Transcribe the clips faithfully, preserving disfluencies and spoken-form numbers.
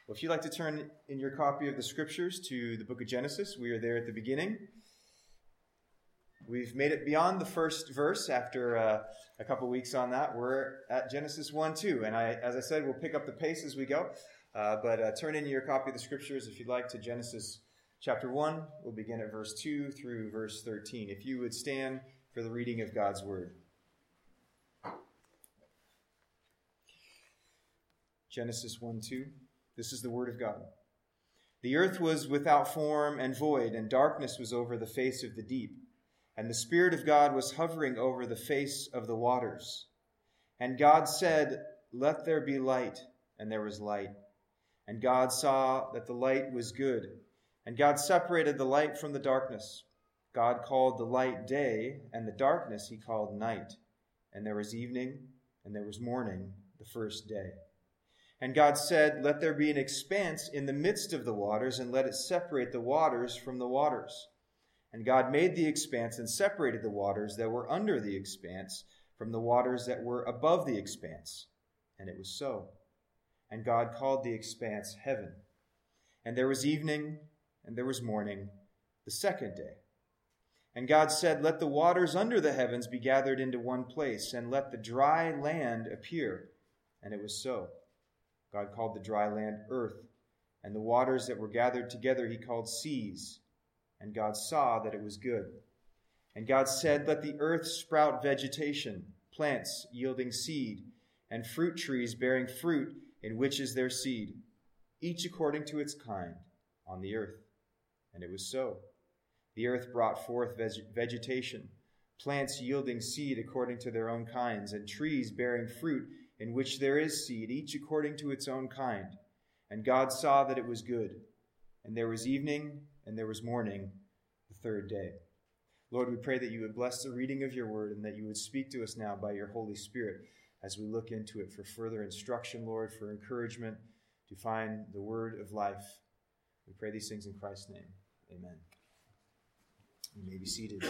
Well, if you'd like to turn in your copy of the scriptures to the book of Genesis, we are there at the beginning. We've made it beyond the first verse after uh, a couple weeks on that. We're at Genesis one two, and I, as I said, we'll pick up the pace as we go. Uh, but uh, turn in your copy of the scriptures, if you'd like, to Genesis chapter one. We'll begin at verse two through verse thirteen. If you would stand for the reading of God's word. Genesis one two. This is the word of God. The earth was without form and void, and darkness was over the face of the deep. And the Spirit of God was hovering over the face of the waters. And God said, "Let there be light," and there was light. And God saw that the light was good. And God separated the light from the darkness. God called the light day, and the darkness he called night. And there was evening, and there was morning, the first day. And God said, "Let there be an expanse in the midst of the waters, and let it separate the waters from the waters." And God made the expanse and separated the waters that were under the expanse from the waters that were above the expanse. And it was so. And God called the expanse heaven. And there was evening, and there was morning, the second day. And God said, "Let the waters under the heavens be gathered into one place, and let the dry land appear." And it was so. God called the dry land earth, and the waters that were gathered together he called seas. And God saw that it was good. And God said, "Let the earth sprout vegetation, plants yielding seed, and fruit trees bearing fruit in which is their seed, each according to its kind, on the earth." And it was so. The earth brought forth veg- vegetation, plants yielding seed according to their own kinds, and trees bearing fruit in which there is seed, each according to its own kind. And God saw that it was good. And there was evening, and there was morning, the third day. Lord, we pray that you would bless the reading of your word, and that you would speak to us now by your Holy Spirit as we look into it for further instruction, Lord, for encouragement, to find the word of life. We pray these things in Christ's name. Amen. You may be seated.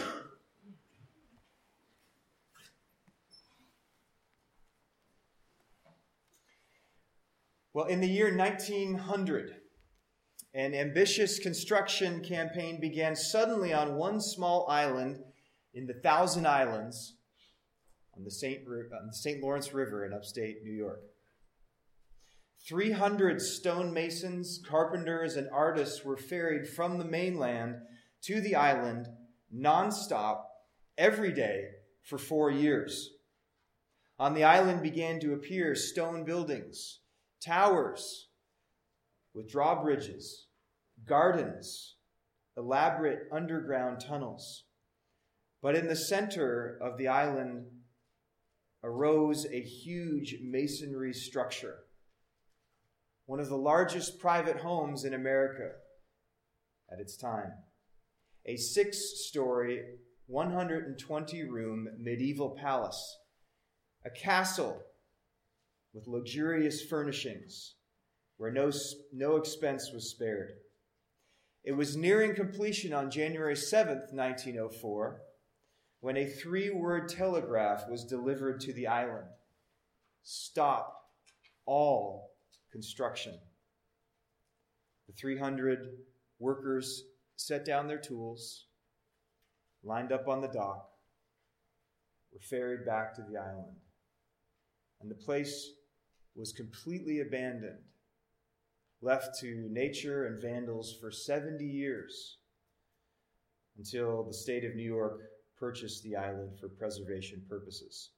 Well, in the year nineteen hundred, an ambitious construction campaign began suddenly on one small island in the Thousand Islands on the Saint on the Saint Lawrence River in upstate New York. three hundred stonemasons, carpenters, and artists were ferried from the mainland to the island nonstop every day for four years. On the island began to appear stone buildings, towers with drawbridges, gardens, elaborate underground tunnels. But in the center of the island arose a huge masonry structure, one of the largest private homes in America at its time. A six-story, one hundred twenty room medieval palace, a castle with luxurious furnishings, where no, no expense was spared. It was nearing completion on January seventh, nineteen oh four, when a three-word telegraph was delivered to the island: "Stop all construction." The three hundred workers set down their tools, lined up on the dock, were ferried back to the island, and the place was completely abandoned, left to nature and vandals for seventy years, until the state of New York purchased the island for preservation purposes.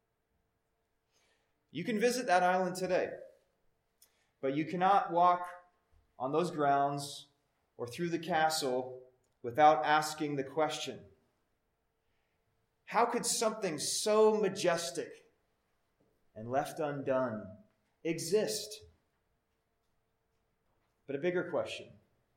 You can visit that island today, but you cannot walk on those grounds or through the castle without asking the question: how could something so majestic and left undone exist? But a bigger question,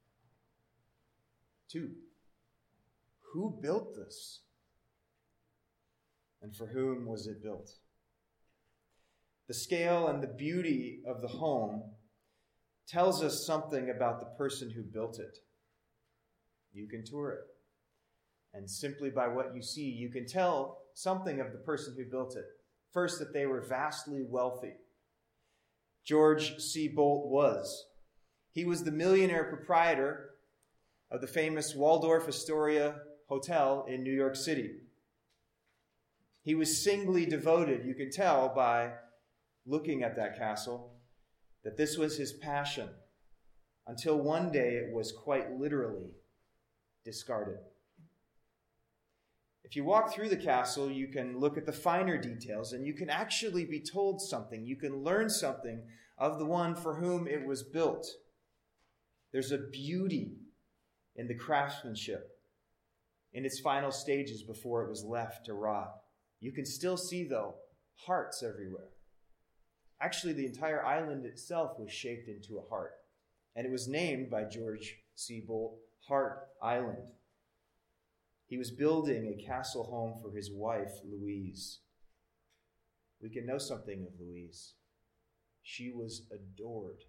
too: who built this? And for whom was it built? The scale and the beauty of the home tells us something about the person who built it. You can tour it, and simply by what you see, you can tell something of the person who built it. First, that they were vastly wealthy. George C. Bolt was. He was the millionaire proprietor of the famous Waldorf Astoria Hotel in New York City. He was singly devoted. You can tell by looking at that castle that this was his passion, until one day it was quite literally discarded. If you walk through the castle, you can look at the finer details, and you can actually be told something. You can learn something of the one for whom it was built. There's a beauty in the craftsmanship in its final stages before it was left to rot. You can still see, though, hearts everywhere. Actually, the entire island itself was shaped into a heart, and it was named by George C. Bolt Heart Island. He was building a castle home for his wife, Louise. We can know something of Louise. She was adored.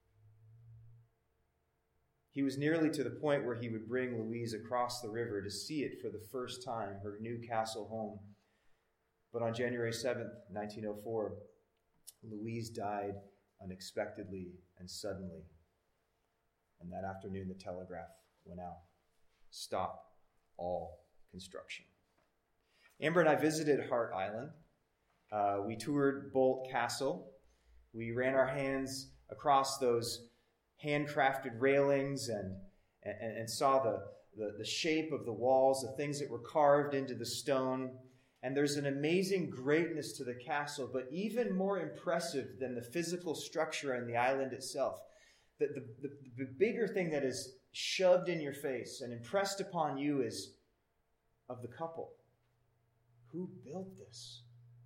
He was nearly to the point where he would bring Louise across the river to see it for the first time, her new castle home. But on January seventh, nineteen oh four, Louise died unexpectedly and suddenly. And that afternoon, the telegraph went out. Stop all construction. Amber and I visited Hart Island. Uh, we toured Bolt Castle. We ran our hands across those handcrafted railings and, and, and saw the, the, the shape of the walls, the things that were carved into the stone. And there's an amazing greatness to the castle, but even more impressive than the physical structure and the island itself. The, the, the, the bigger thing that is shoved in your face and impressed upon you is of the couple. Who built this?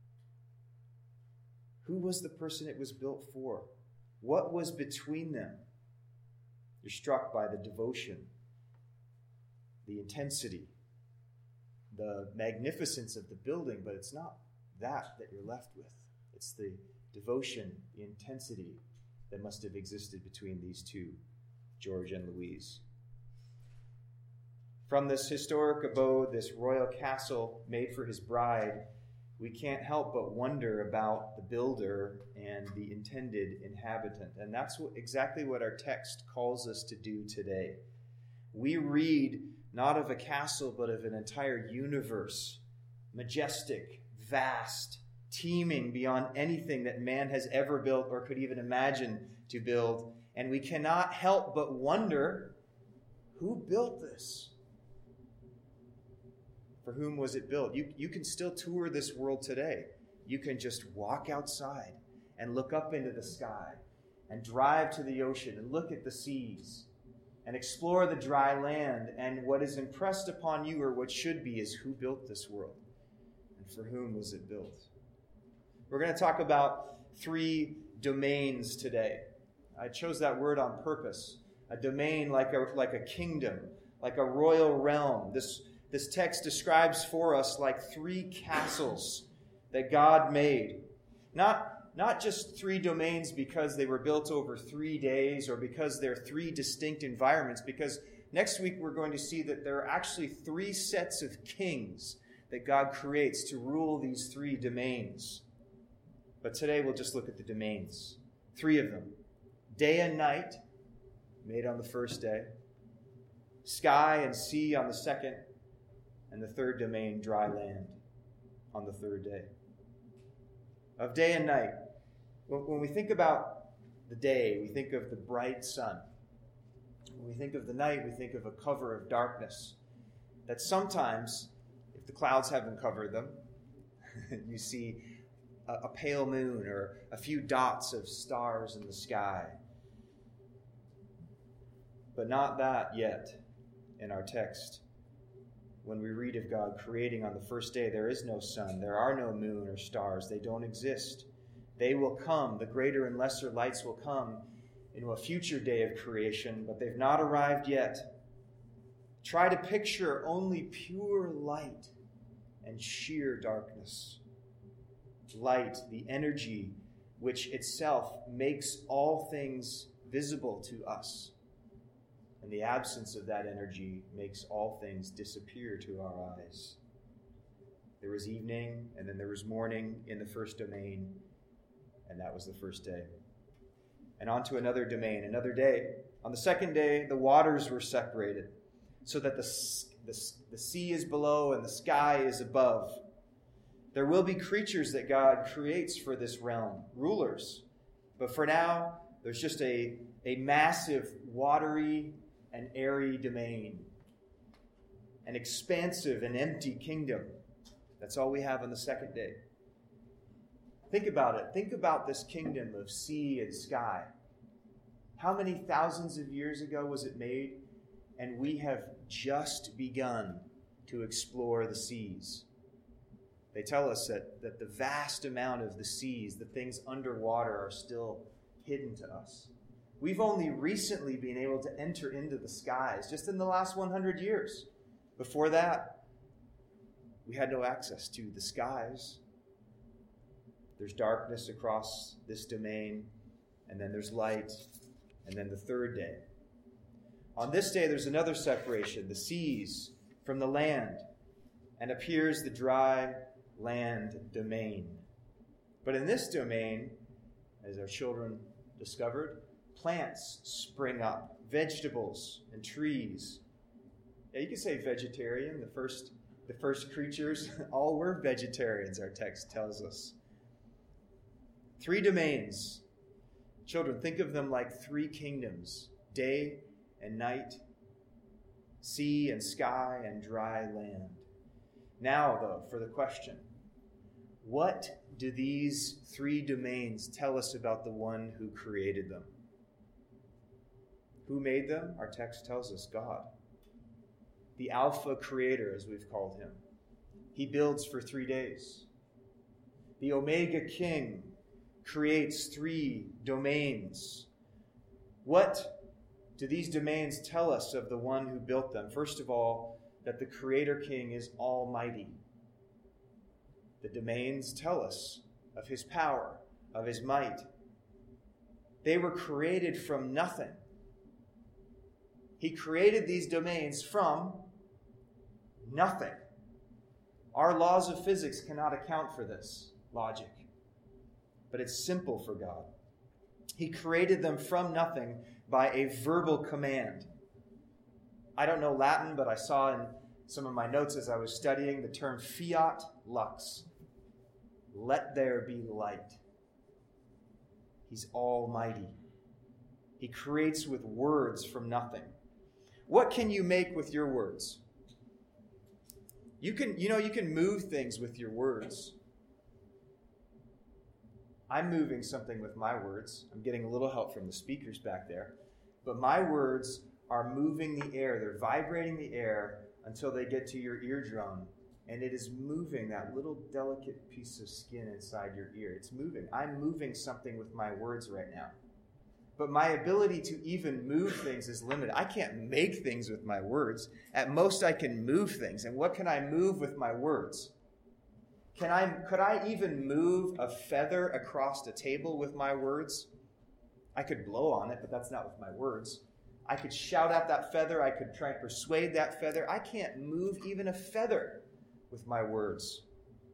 Who was the person it was built for? What was between them? You're struck by the devotion, the intensity, the magnificence of the building, but it's not that that you're left with. It's the devotion, the intensity that must have existed between these two, George and Louise. From this historic abode, this royal castle made for his bride, we can't help but wonder about the builder and the intended inhabitant. And that's what, exactly what our text calls us to do today. We read not of a castle, but of an entire universe, majestic, vast, teeming beyond anything that man has ever built or could even imagine to build. And we cannot help but wonder, who built this? For whom was it built? You, you can still tour this world today. You can just walk outside and look up into the sky and drive to the ocean and look at the seas and explore the dry land. And what is impressed upon you, or what should be, is who built this world and for whom was it built. We're going to talk about three domains today. I chose that word on purpose. A domain like a, like a kingdom, like a royal realm. This This text describes for us like three castles that God made. Not, not just three domains because they were built over three days or because they're three distinct environments, because next week we're going to see that there are actually three sets of kings that God creates to rule these three domains. But today we'll just look at the domains. Three of them. Day and night, made on the first day. Sky and sea on the second. And the third domain, dry land, on the third day. Of day and night, when we think about the day, we think of the bright sun. When we think of the night, we think of a cover of darkness that sometimes, if the clouds haven't covered them, you see a, a pale moon or a few dots of stars in the sky. But not that yet in our text. When we read of God creating on the first day, there is no sun, there are no moon or stars. They don't exist. They will come. The greater and lesser lights will come into a future day of creation, but they've not arrived yet. Try to picture only pure light and sheer darkness. Light, the energy which itself makes all things visible to us. And the absence of that energy makes all things disappear to our eyes. There was evening, and then there was morning in the first domain, and that was the first day. and onto another domain, another day. On the second day, the waters were separated, so that the, the, the sea is below and the sky is above. There will be creatures that God creates for this realm, rulers. But for now, there's just a, a massive, watery and airy domain, an expansive and empty kingdom. That's all we have on the second day. Think about it. Think about this kingdom of sea and sky. How many thousands of years ago was it made? And we have just begun to explore the seas. They tell us that, that the vast amount of the seas, the things underwater, are still hidden to us. We've only recently been able to enter into the skies, just in the last one hundred years. Before that, we had no access to the skies. There's darkness across this domain, and then there's light, and then the third day. On this day, there's another separation, the seas from the land, and appears the dry land domain. But in this domain, as our children discovered, plants spring up, vegetables and trees. Yeah, you could say vegetarian. The first, the first creatures all were vegetarians, our text tells us. Three domains. Children, think of them like three kingdoms, day and night, sea and sky and dry land. Now, though, for the question, what do these three domains tell us about the one who created them? Who made them? Our text tells us God. The Alpha Creator, as we've called him. He builds for three days. The Omega King creates three domains. What do these domains tell us of the one who built them? First of all, that the Creator King is almighty. The domains tell us of his power, of his might. They were created from nothing. He created these domains from nothing. Our laws of physics cannot account for this logic, but it's simple for God. He created them from nothing by a verbal command. I don't know Latin, but I saw in some of my notes as I was studying the term fiat lux. Let there be light. He's almighty. He creates with words from nothing. What can you make with your words? You can, you know, you can move things with your words. I'm moving something with my words. I'm getting a little help from the speakers back there. But my words are moving the air. They're vibrating the air until they get to your eardrum. And it is moving that little delicate piece of skin inside your ear. It's moving. I'm moving something with my words right now. But my ability to even move things is limited. I can't make things with my words. At most, I can move things. And what can I move with my words? Can I, could I even move a feather across a table with my words? I could blow on it, but that's not with my words. I could shout at that feather. I could try and persuade that feather. I can't move even a feather with my words.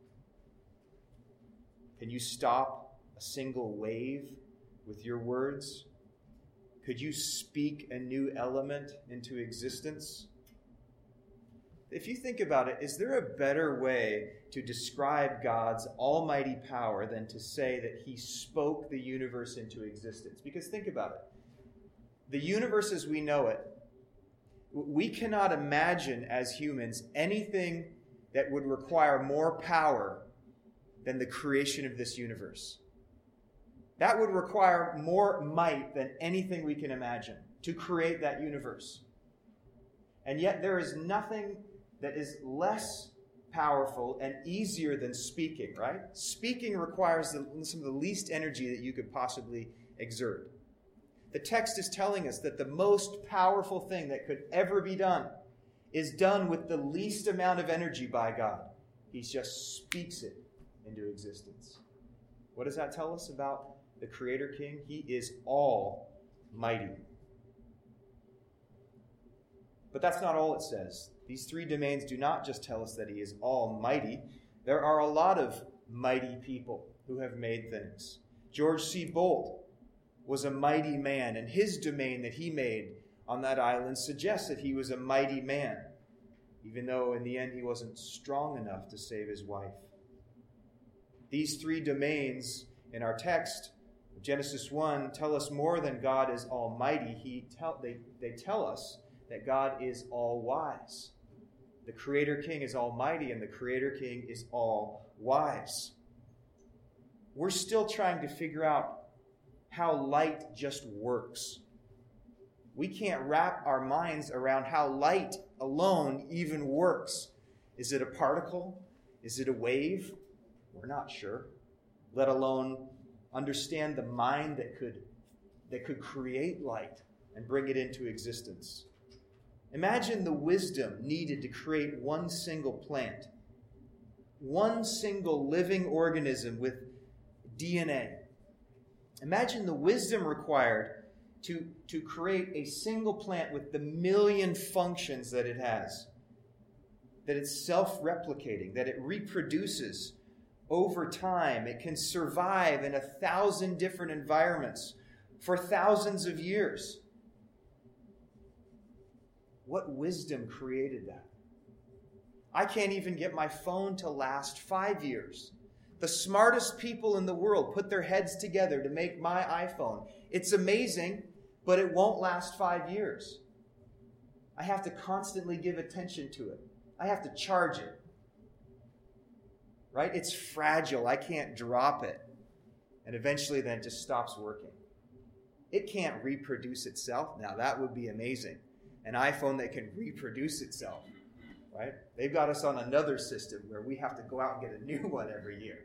Can you stop a single wave with your words? Could you speak a new element into existence? If you think about it, is there a better way to describe God's almighty power than to say that he spoke the universe into existence? Because think about it. The universe as we know it, we cannot imagine as humans anything that would require more power than the creation of this universe. That would require more might than anything we can imagine to create that universe. And yet there is nothing that is less powerful and easier than speaking, right? Speaking requires the, some of the least energy that you could possibly exert. The text is telling us that the most powerful thing that could ever be done is done with the least amount of energy by God. He just speaks it into existence. What does that tell us about the Creator King? He is almighty. But that's not all it says. These three domains do not just tell us that he is almighty. There are a lot of mighty people who have made things. George C. Bolt, was a mighty man, and his domain that he made on that island suggests that he was a mighty man, even though in the end he wasn't strong enough to save his wife. These three domains in our text, Genesis one, tell us more than God is almighty. He tell, they, they tell us that God is all-wise. The Creator King is almighty, and the Creator King is all-wise. We're still trying to figure out how light just works. We can't wrap our minds around how light alone even works. Is it a particle? Is it a wave? We're not sure. Let alone understand the mind that could, that could create light and bring it into existence. Imagine the wisdom needed to create one single plant, one single living organism with D N A. Imagine the wisdom required to, to create a single plant with the million functions that it has, that it's self-replicating, that it reproduces over time. It can survive in a thousand different environments for thousands of years. What wisdom created that? I can't even get my phone to last five years. The smartest people in the world put their heads together to make my iPhone. It's amazing, but it won't last five years. I have to constantly give attention to it. I have to charge it. Right? It's fragile. I can't drop it. And eventually then it just stops working. It can't reproduce itself. Now that would be amazing. An iPhone that can reproduce itself. Right? They've got us on another system where we have to go out and get a new one every year.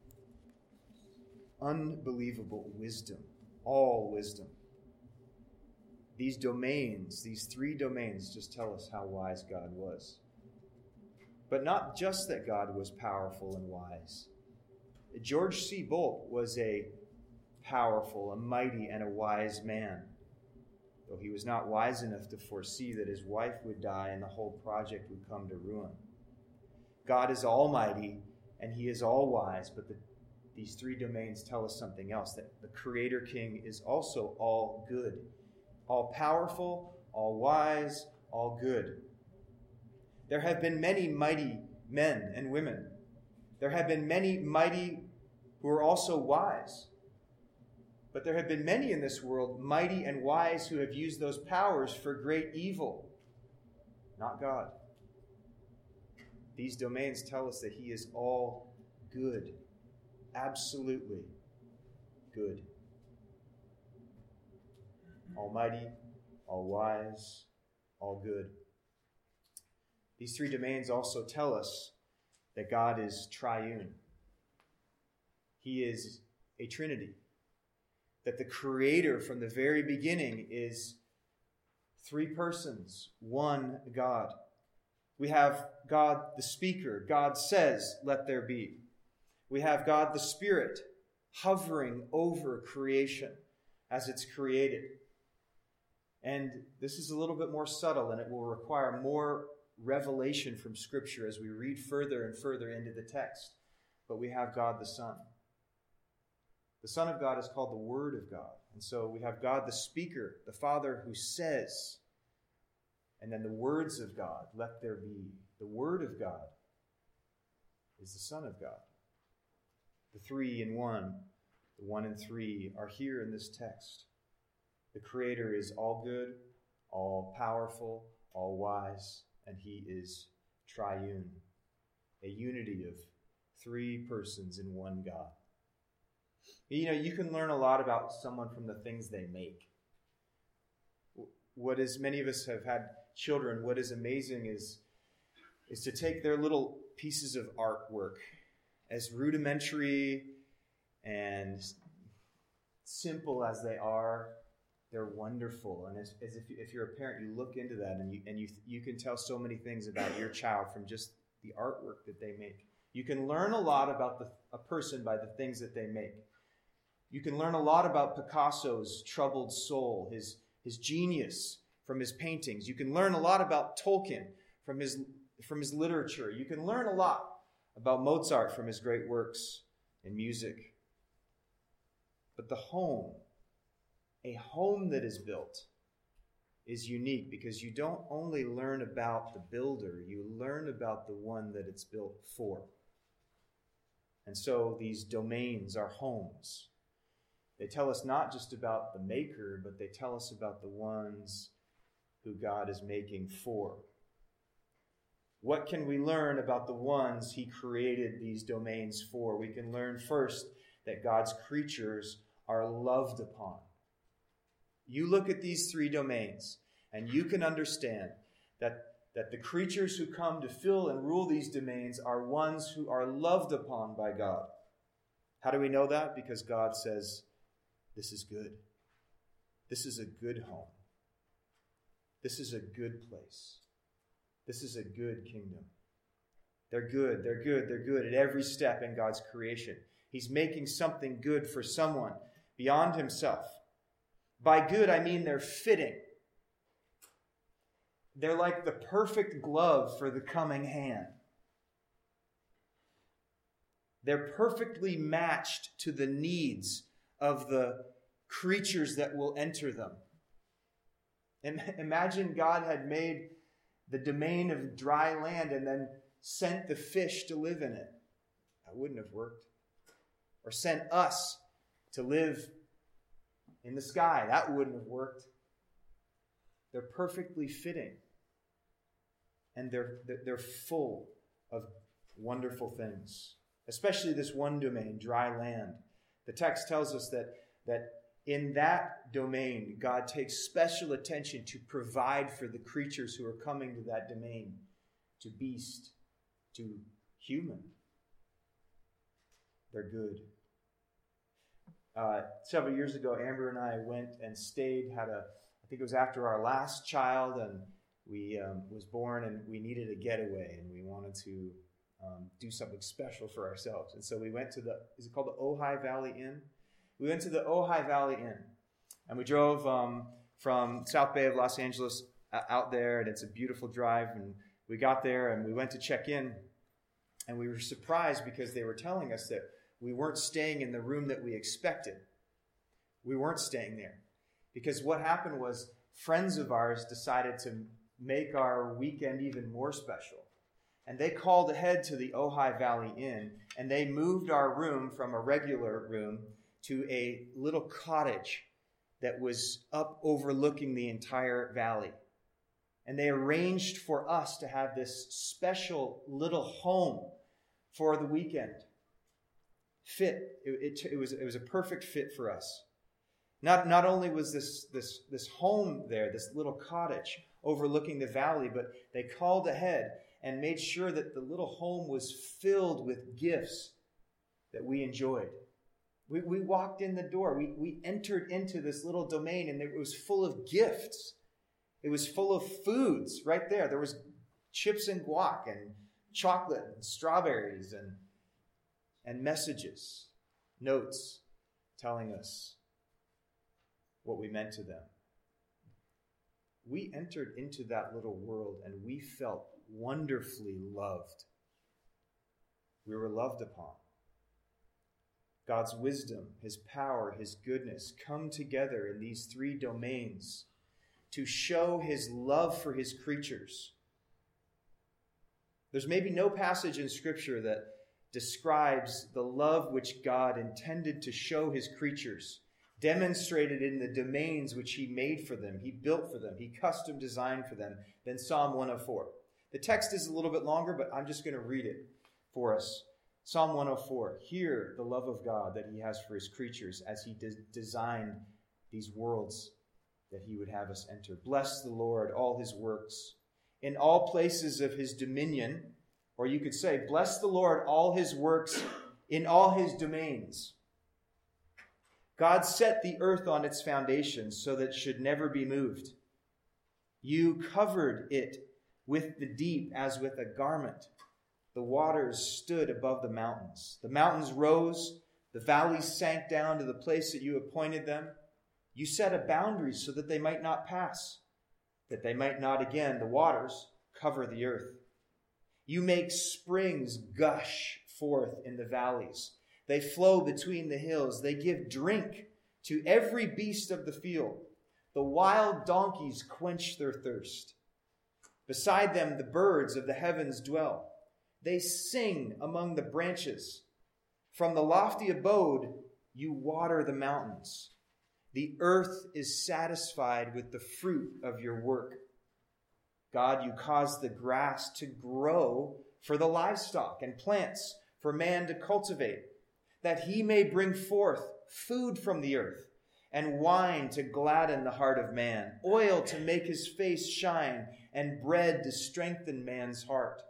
Unbelievable wisdom. All wisdom. These domains, these three domains, just tell us how wise God was. But not just that God was powerful and wise. George C. Bolt was a powerful, a mighty, and a wise man, though he was not wise enough to foresee that his wife would die and the whole project would come to ruin. God is almighty and he is all wise, but the, these three domains tell us something else, that the Creator King is also all good, all powerful, all wise, all good. There have been many mighty men and women. There have been many mighty who are also wise. But there have been many in this world, mighty and wise, who have used those powers for great evil. Not God. These domains tell us that he is all good. Absolutely good. Almighty, all wise, all good. These three domains also tell us that God is triune. He is a Trinity. That the Creator from the very beginning is three persons, one God. We have God the speaker. God says, "Let there be." We have God the Spirit hovering over creation as it's created. And this is a little bit more subtle, and it will require more revelation from Scripture as we read further and further into the text. But we have God the Son. The Son of God is called the Word of God. And so we have God the speaker, the Father who says, and then the words of God, let there be. The Word of God is the Son of God. The three in one, the one and three are here in this text. The Creator is all good, all powerful, all wise, and he is triune, a unity of three persons in one God. You know, you can learn a lot about someone from the things they make. What is, many of us have had children, what is amazing is, is to take their little pieces of artwork, as rudimentary and simple as they are, they're wonderful. And as, as if, you, if you're a parent, you look into that and you and you you can tell so many things about your child from just the artwork that they make. You can learn a lot about the, a person by the things that they make. You can learn a lot about Picasso's troubled soul, his, his genius from his paintings. You can learn a lot about Tolkien from his, from his literature. You can learn a lot about Mozart from his great works in music. But the home, a home that is built is unique because you don't only learn about the builder, you learn about the one that it's built for. And so these domains are homes. They tell us not just about the maker, but they tell us about the ones who God is making for. What can we learn about the ones he created these domains for? We can learn first that God's creatures are loved upon. You look at these three domains, and you can understand that, that the creatures who come to fill and rule these domains are ones who are loved upon by God. How do we know that? Because God says, this is good. This is a good home. This is a good place. This is a good kingdom. They're good, they're good, they're good at every step in God's creation. He's making something good for someone beyond himself. By good, I mean they're fitting. They're like the perfect glove for the coming hand. They're perfectly matched to the needs of the creatures that will enter them. And imagine God had made the domain of dry land and then sent the fish to live in it. That wouldn't have worked. Or sent us to live in the sky. That wouldn't have worked. They're perfectly fitting. And they're, they're full of wonderful things. Especially this one domain, dry land. The text tells us that, that in that domain, God takes special attention to provide for the creatures who are coming to that domain, to beast, to human. They're good. Uh, several years ago, Amber and I went and stayed, had a, I think it was after our last child, and we um, was born, and we needed a getaway, and we wanted to um, do something special for ourselves. And so we went to the, is it called the Ojai Valley Inn? We went to the Ojai Valley Inn, and we drove um, from South Bay of Los Angeles out there, and it's a beautiful drive, and we got there, and we went to check in, and we were surprised because they were telling us that we weren't staying in the room that we expected. We weren't staying there. Because what happened was friends of ours decided to make our weekend even more special. And they called ahead to the Ojai Valley Inn, and they moved our room from a regular room to a little cottage that was up overlooking the entire valley. And they arranged for us to have this special little home for the weekend. Fit. It, it, it was, it was a perfect fit for us. Not, not only was this, this, this home there, this little cottage overlooking the valley, but they called ahead and made sure that the little home was filled with gifts that we enjoyed. We, we walked in the door. We, we entered into this little domain, and it was full of gifts. It was full of foods right there. There was chips and guac and chocolate and strawberries and and messages, notes telling us what we meant to them. We entered into that little world and we felt wonderfully loved. We were loved upon. God's wisdom, his power, his goodness come together in these three domains to show his love for his creatures. There's maybe no passage in Scripture that describes the love which God intended to show his creatures, demonstrated in the domains which he made for them, he built for them, he custom designed for them, than Psalm one oh four. The text is a little bit longer, but I'm just going to read it for us. Psalm one oh four, hear the love of God that he has for his creatures as he de- designed these worlds that he would have us enter. Bless the Lord, all his works. In all places of his dominion, or you could say, bless the Lord, all his works in all his domains. God set the earth on its foundations so that it should never be moved. You covered it with the deep as with a garment. The waters stood above the mountains. The mountains rose, the valleys sank down to the place that you appointed them. You set a boundary so that they might not pass, that they might not again, the waters, cover the earth. You make springs gush forth in the valleys. They flow between the hills. They give drink To every beast of the field, the wild donkeys quench their thirst. Beside them, the birds of the heavens dwell. They sing among the branches. From the lofty abode, you water the mountains. The earth is satisfied with the fruit of your work. God, you cause the grass to grow for the livestock and plants for man to cultivate, that he may bring forth food from the earth, and wine to gladden the heart of man, oil to make his face shine, and bread to strengthen man's heart.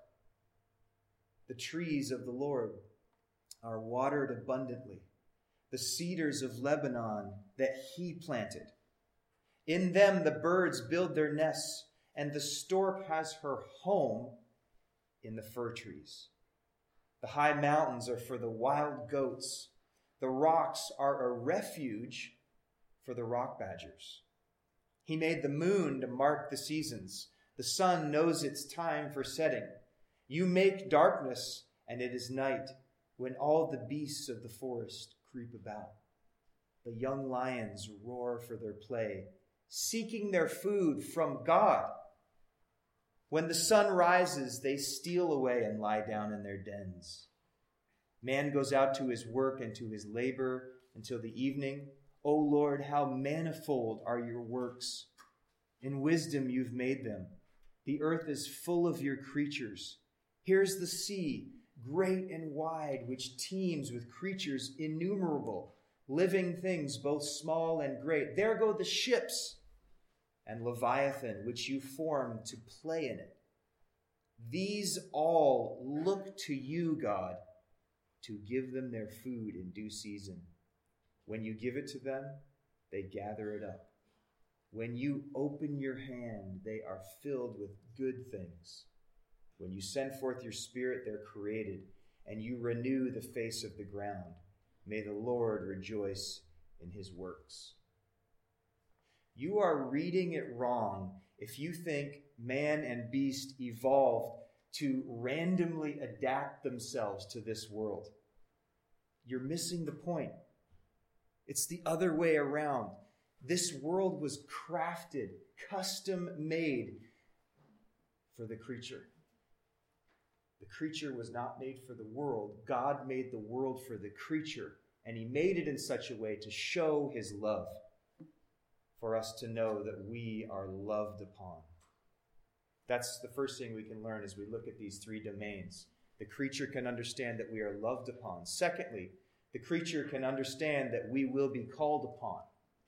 The trees of the Lord are watered abundantly, the cedars of Lebanon that he planted. In them the birds build their nests, and the stork has her home in the fir trees. The high mountains are for the wild goats. The rocks are a refuge for the rock badgers. He made the moon to mark the seasons. The sun knows its time for setting. You make darkness, and it is night, when all the beasts of the forest creep about. The young lions roar for their play, seeking their food from God. When the sun rises, they steal away and lie down in their dens. Man goes out to his work and to his labor until the evening. O Lord, how manifold are your works. In wisdom you've made them. The earth is full of your creatures. Here's the sea, great and wide, which teems with creatures innumerable, living things both small and great. There go the ships and Leviathan, which you formed to play in it. These all look to you, God, to give them their food in due season. When you give it to them, they gather it up. When you open your hand, they are filled with good things. When you send forth your Spirit, they're created, and you renew the face of the ground. May the Lord rejoice in his works. You are reading it wrong if you think man and beast evolved to randomly adapt themselves to this world. You're missing the point. It's the other way around. This world was crafted, custom made for the creature. The creature was not made for the world. God made the world for the creature, and he made it in such a way to show his love, for us to know that we are loved upon. That's the first thing we can learn as we look at these three domains. The creature can understand that we are loved upon. Secondly, the creature can understand that we will be called upon.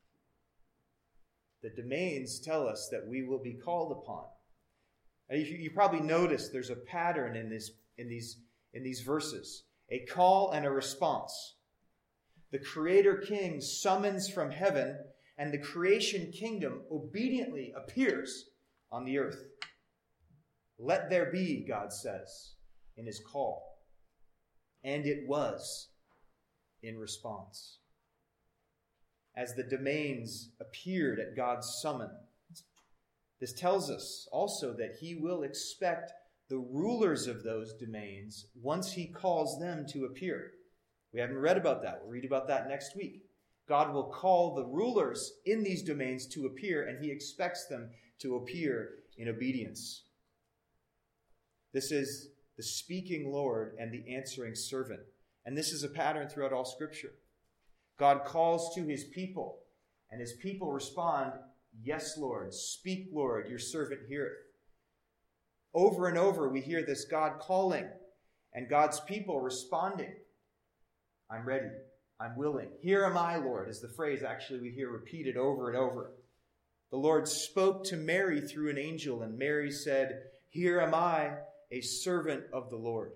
The domains tell us that we will be called upon. And you, you probably noticed there's a pattern in this, in these, in these verses. A call and a response. The Creator King summons from heaven, and the creation kingdom obediently appears on the earth. Let there be, God says in his call. And it was in response. As the domains appeared at God's summon, this tells us also that he will expect the rulers of those domains once he calls them to appear. We haven't read about that. We'll read about that next week. God will call the rulers in these domains to appear, and he expects them to appear in obedience. This is the speaking Lord and the answering servant. And this is a pattern throughout all Scripture. God calls to his people, and his people respond, "Yes, Lord. Speak, Lord. Your servant heareth." Over and over we hear this God calling and God's people responding. I'm ready. I'm willing. Here am I, Lord, is the phrase actually we hear repeated over and over. The Lord spoke to Mary through an angel, and Mary said, "Here am I, a servant of the Lord."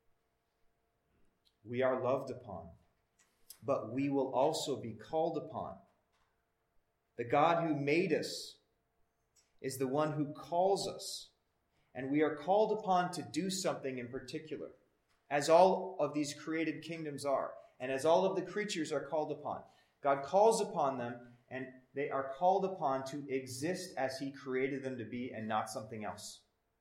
We are loved upon, but we will also be called upon. The God who made us is the one who calls us, and we are called upon to do something in particular, as all of these created kingdoms are, and as all of the creatures are called upon. God calls upon them, and they are called upon to exist as he created them to be and not something else.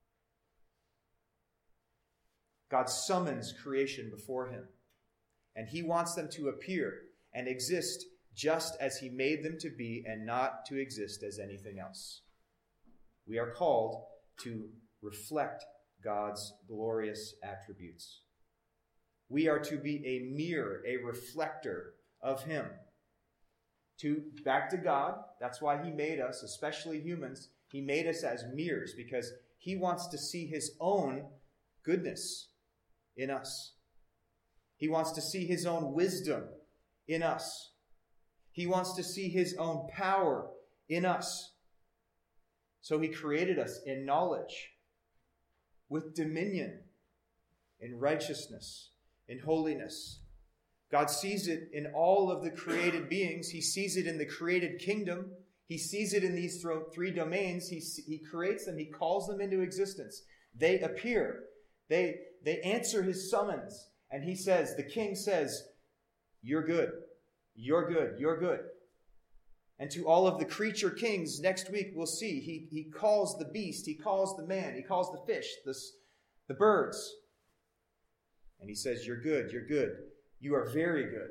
God summons creation before him, and he wants them to appear and exist just as he made them to be and not to exist as anything else. We are called to reflect God's glorious attributes. We are to be a mirror, a reflector of him. To back to God, that's why he made us, especially humans. He made us as mirrors because he wants to see his own goodness in us. He wants to see his own wisdom in us. He wants to see his own power in us. So he created us in knowledge, with dominion, in righteousness, in holiness. God sees it in all of the created beings. He sees it in the created kingdom. He sees it in these three domains. He, he creates them. He calls them into existence. They appear. They, they answer his summons. And he says, the king says, you're good. You're good. You're good. And to all of the creature kings, next week we'll see, he, he calls the beast, he calls the man, he calls the fish, the, the birds. And he says, you're good, you're good. You are very good.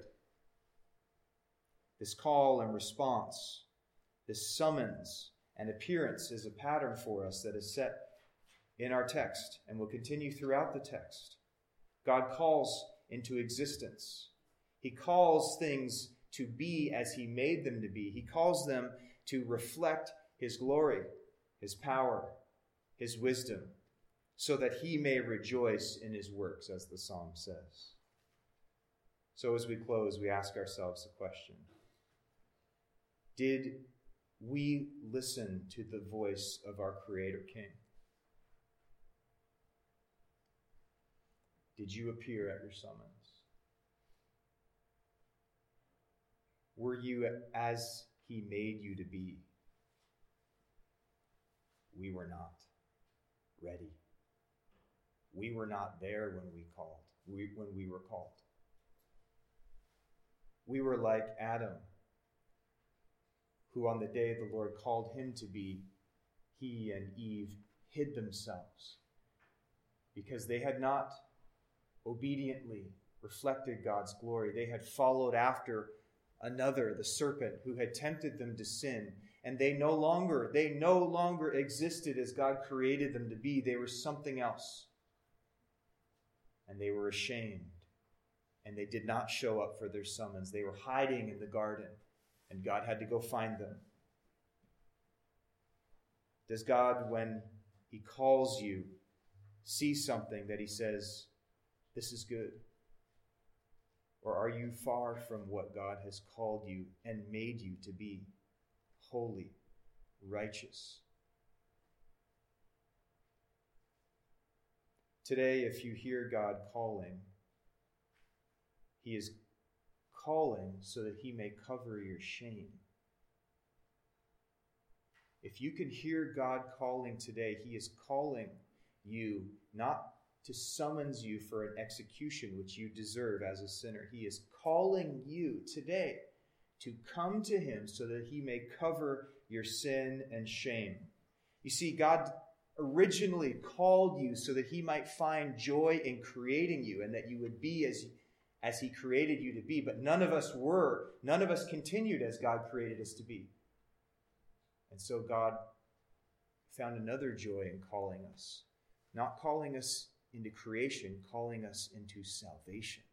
This call and response, this summons and appearance is a pattern for us that is set in our text and will continue throughout the text. God calls into existence. He calls things to be as he made them to be. He calls them to reflect his glory, his power, his wisdom, so that he may rejoice in his works, as the psalm says. So as we close, we ask ourselves a question. Did we listen to the voice of our Creator King? Did you appear at your summons? Were you as he made you to be? We were not ready. We were not there when we called, we, when we were called. We were like Adam, who on the day the Lord called him to be, he and Eve hid themselves because they had not obediently reflected God's glory. They had followed after another, the serpent, who had tempted them to sin, and they no longer, they no longer existed as God created them to be. They were something else. And they were ashamed, and they did not show up for their summons. They were hiding in the garden, and God had to go find them. Does God, when he calls you, see something that he says, this is good? Or are you far from what God has called you and made you to be? Holy, righteous. Today, if you hear God calling, he is calling so that he may cover your shame. If you can hear God calling today, he is calling you not to summons you for an execution which you deserve as a sinner. He is calling you today to come to him so that he may cover your sin and shame. You see, God originally called you so that he might find joy in creating you and that you would be as, as he created you to be. But none of us were. None of us continued as God created us to be. And so God found another joy in calling us. Not calling us into creation, calling us into salvation.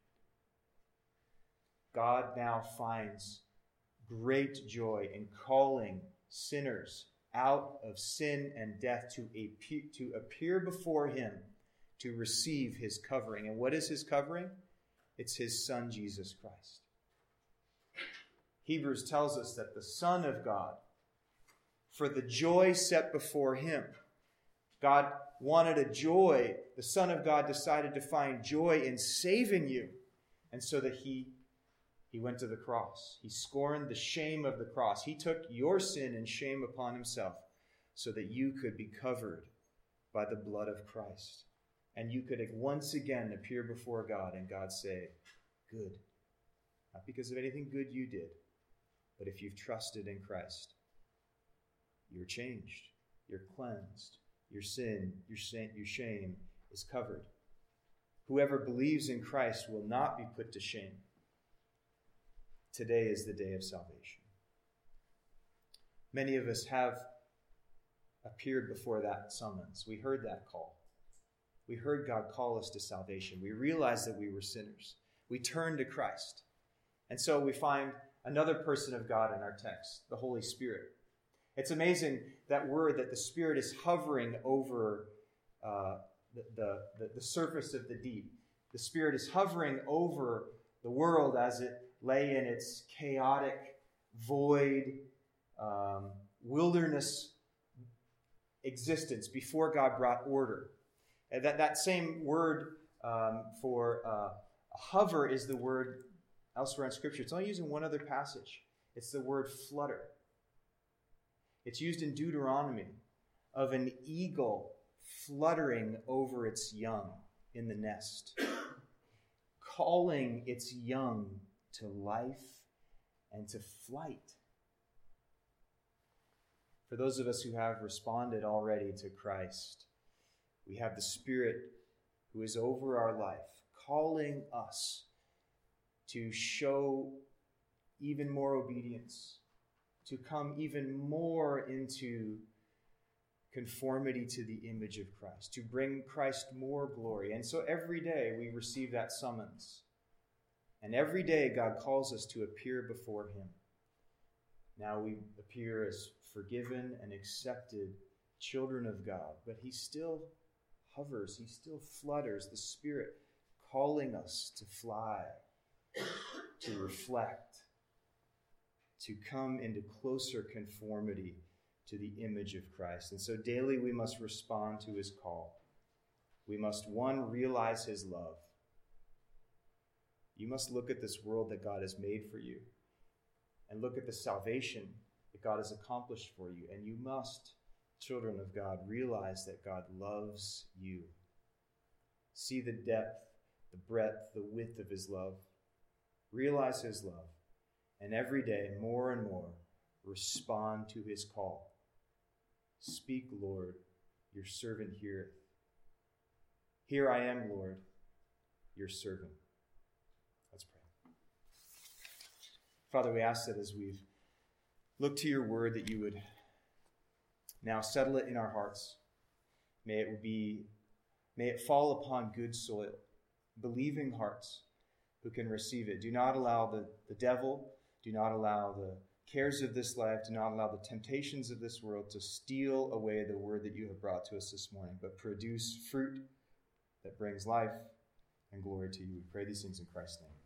God now finds great joy in calling sinners out of sin and death to appear, to appear before him to receive his covering. And what is his covering? It's his Son, Jesus Christ. Hebrews tells us that the Son of God, for the joy set before him, God wanted a joy. The Son of God decided to find joy in saving you. And so that he, he went to the cross. He scorned the shame of the cross. He took your sin and shame upon himself so that you could be covered by the blood of Christ. And you could once again appear before God and God say, good. Not because of anything good you did, but if you've trusted in Christ, you're changed, you're cleansed. Your sin, your shame is covered. Whoever believes in Christ will not be put to shame. today is the day of salvation. Many of us have appeared before that summons. We heard that call. We heard God call us to salvation. We realized that we were sinners. We turned to Christ. And so we find another person of God in our text, the Holy Spirit. It's amazing that word that the Spirit is hovering over uh, the, the, the surface of the deep. The Spirit is hovering over the world as it lay in its chaotic, void, um, wilderness existence before God brought order. And that, that same word um, for uh, hover is the word elsewhere in Scripture. It's only used in one other passage. It's the word flutter. It's used in Deuteronomy of an eagle fluttering over its young in the nest, calling its young to life and to flight. For those of us who have responded already to Christ, we have the Spirit who is over our life, calling us to show even more obedience, to come even more into conformity to the image of Christ, to bring Christ more glory. And so every day we receive that summons. And every day God calls us to appear before him. Now we appear as forgiven and accepted children of God, but he still hovers, he still flutters, the Spirit calling us to fly, to reflect, to come into closer conformity to the image of Christ. And so daily we must respond to his call. We must, one, realize his love. You must look at this world that God has made for you and look at the salvation that God has accomplished for you. And you must, children of God, realize that God loves you. See the depth, the breadth, the width of his love. Realize his love. And every day, more and more, respond to his call. Speak, Lord, your servant heareth. Here I am, Lord, your servant. Let's pray. Father, we ask that as we've looked to your word, that you would now settle it in our hearts. May it be, may it fall upon good soil, believing hearts who can receive it. Do not allow the, the devil, do not allow the cares of this life, do not allow the temptations of this world to steal away the word that you have brought to us this morning, but produce fruit that brings life and glory to you. We pray these things in Christ's name.